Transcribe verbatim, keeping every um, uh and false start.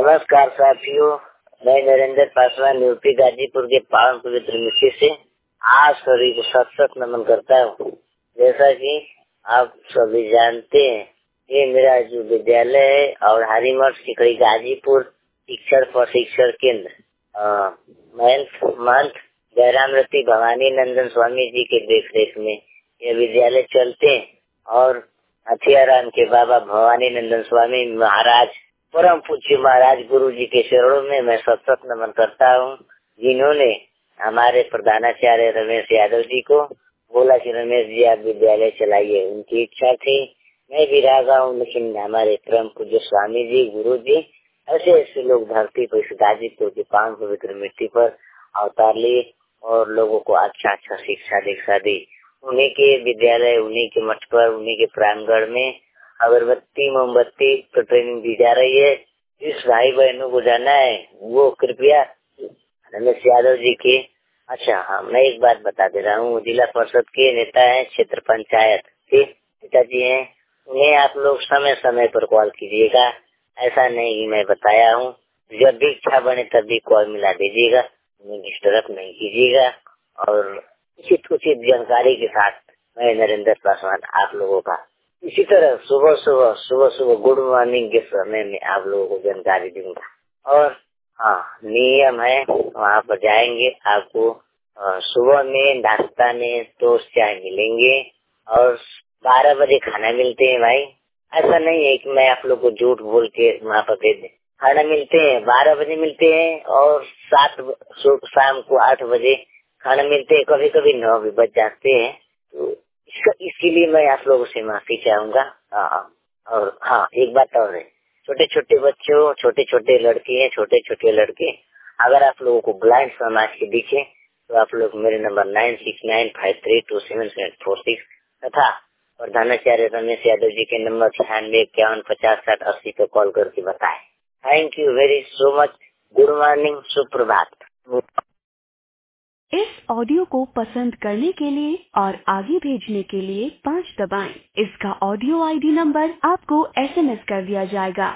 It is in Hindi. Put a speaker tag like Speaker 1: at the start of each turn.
Speaker 1: नमस्कार साथियों, मैं नरेंद्र पासवान यूपी गाजीपुर के पावन पवित्र मिट्टी से आज सभी को सत सत नमन करता हूँ। जैसा कि आप सभी जानते हैं, ये मेरा जो विद्यालय है और हरिमठ सिकड़ी गाजीपुर शिक्षण प्रशिक्षण केंद्र महंत जयरामरती भवानी नंदन स्वामी जी के देख रेख में ये विद्यालय चलते हैं और हथियाराम के बाबा भवानी नंदन स्वामी महाराज परम पूज्य महाराज गुरु जी के चरणों में मैं सत सत नमन करता हूँ, जिन्होंने हमारे प्रधानाचार्य रमेश यादव जी को बोला कि रमेश जी आप विद्यालय चलाइए। उनकी इच्छा थी, मैं भी रहा हूँ, लेकिन हमारे परम पूज्य स्वामी जी गुरु जी ऐसे ऐसे लोग धरती पर इस गाजीपुर की पावन पवित्र मिट्टी पर अवतार लिए और लोगों को अच्छा अच्छा शिक्षा दीक्षा दी। उन्हीं के विद्यालय, उन्हीं के मठ पर, उन्हीं के प्रांगण में अगरबत्ती मोमबत्ती तो ट्रेनिंग दी जा रही है। जिस भाई बहनों को जाना है वो कृपया रमेश यादव जी के अच्छा हाँ मैं एक बात बता दे रहा हूँ, जिला परिषद के नेता है, क्षेत्र पंचायत के पिताजी हैं, उन्हें आप लोग समय समय पर कॉल कीजिएगा। ऐसा नहीं मैं बताया हूँ, जब भी इच्छा बने तब भी कॉल मिला दीजिएगा, उन्हें डिस्टर्ब नहीं कीजिएगा। और उचित उचित जानकारी के साथ मैं नरेंद्र पासवान आप लोगों का इसी तरह सुबह सुबह सुबह सुबह गुड मॉर्निंग के समय में आप लोगों को जानकारी दूंगा। और हाँ नियम है, वहाँ पर जाएंगे आपको सुबह में नाश्ता में टोस्ट चाय मिलेंगे और बारह बजे खाना मिलते हैं। भाई ऐसा नहीं है कि मैं आप लोग को झूठ बोल के वहाँ पर दे दे, खाना मिलते हैं, बारह बजे मिलते हैं और सात शाम को आठ बजे खाना मिलते हैं, कभी कभी नौ भी बज जाते हैं। तो इसका इसके लिए मैं आप लोगों से माफी चाहूंगा। और हाँ एक बात और है, छोटे छोटे बच्चों, छोटे छोटे लड़के हैं, छोटे छोटे लड़के, अगर आप लोगों को ब्लाइंड समाज के दिखे तो आप लोग मेरे number nine six nine five three two seven seven four six तथा प्रधानाचार्य रमेश यादव जी के नंबर छियानवे इक्यावन पचास साठ अस्सी पे कॉल करके बताएं। Thank you very so much. Good morning, सुप्रभात।
Speaker 2: इस ऑडियो को पसंद करने के लिए और आगे भेजने के लिए पाँच दबाएं। इसका ऑडियो आईडी नंबर आपको एसएमएस कर दिया जाएगा।